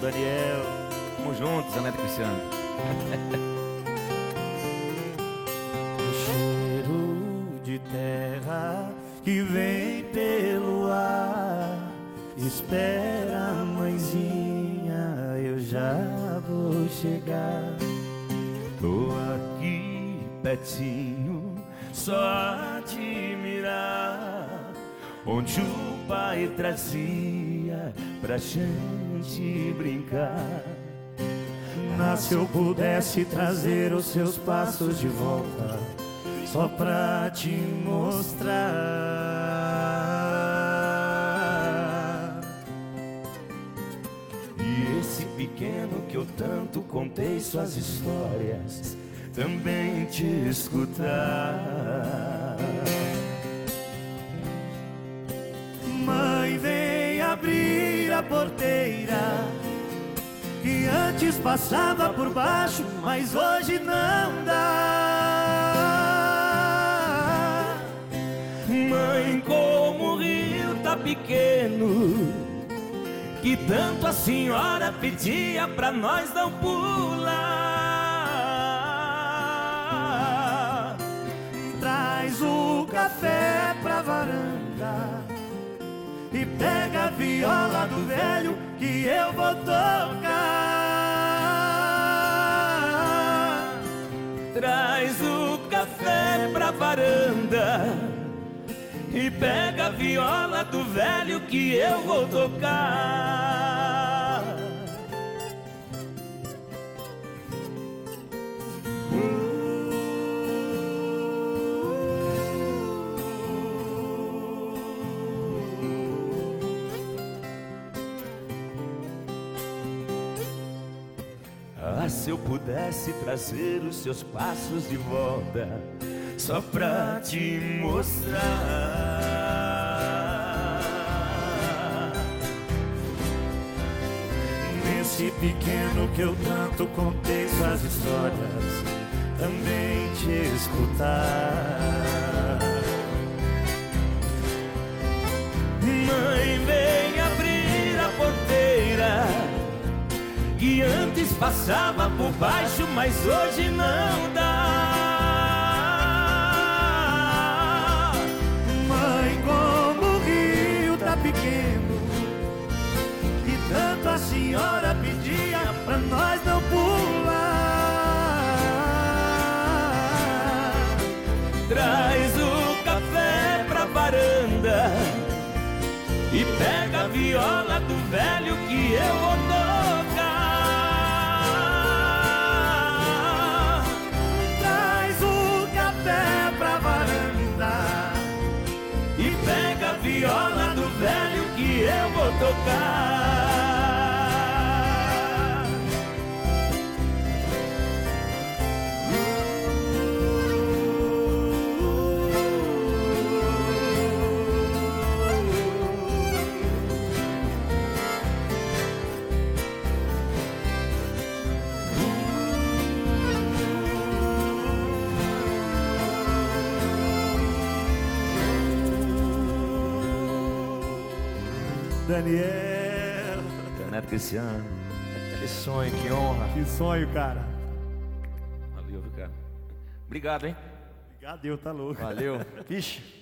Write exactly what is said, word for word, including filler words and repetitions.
Daniel. Tamo juntos, Zé Neto Cristiano. O cheiro de terra que vem pelo ar. Espera, mãezinha, eu já vou chegar. Tô aqui pertinho, só a admirar, onde o pai trazia pra gente brincar. Mas se eu pudesse trazer os seus passos de volta, só pra te mostrar. E esse pequeno que eu tanto contei suas histórias, também te escutar. Mãe, vem abrir a porteira, que antes passava por baixo, mas hoje não dá. Mãe, como o rio tá pequeno, que tanto a senhora pedia pra nós não pular. Traz o café pra varanda e pega a viola do velho que eu vou tocar. Traz o café pra varanda e pega a viola do velho que eu vou tocar. Ah, se eu pudesse trazer os seus passos de volta, só pra te mostrar. Nesse pequeno que eu tanto contei suas histórias, também te escutar. Mãe, vem abrir a porteira, que antes passava por baixo, mas hoje não dá. Mãe, como o rio tá pequeno, e tanto a senhora pedia pra nós não pular. Traz o café pra varanda e pega a viola do velho que eu vou tocar. Traz o café pra varanda E pega a viola do velho que eu vou tocar. Daniel. Zé Neto Cristiano. Que sonho, que honra. Que sonho, cara. Valeu, viu, cara? Obrigado, hein? Obrigado, Deus, tá louco. Valeu. Ixi.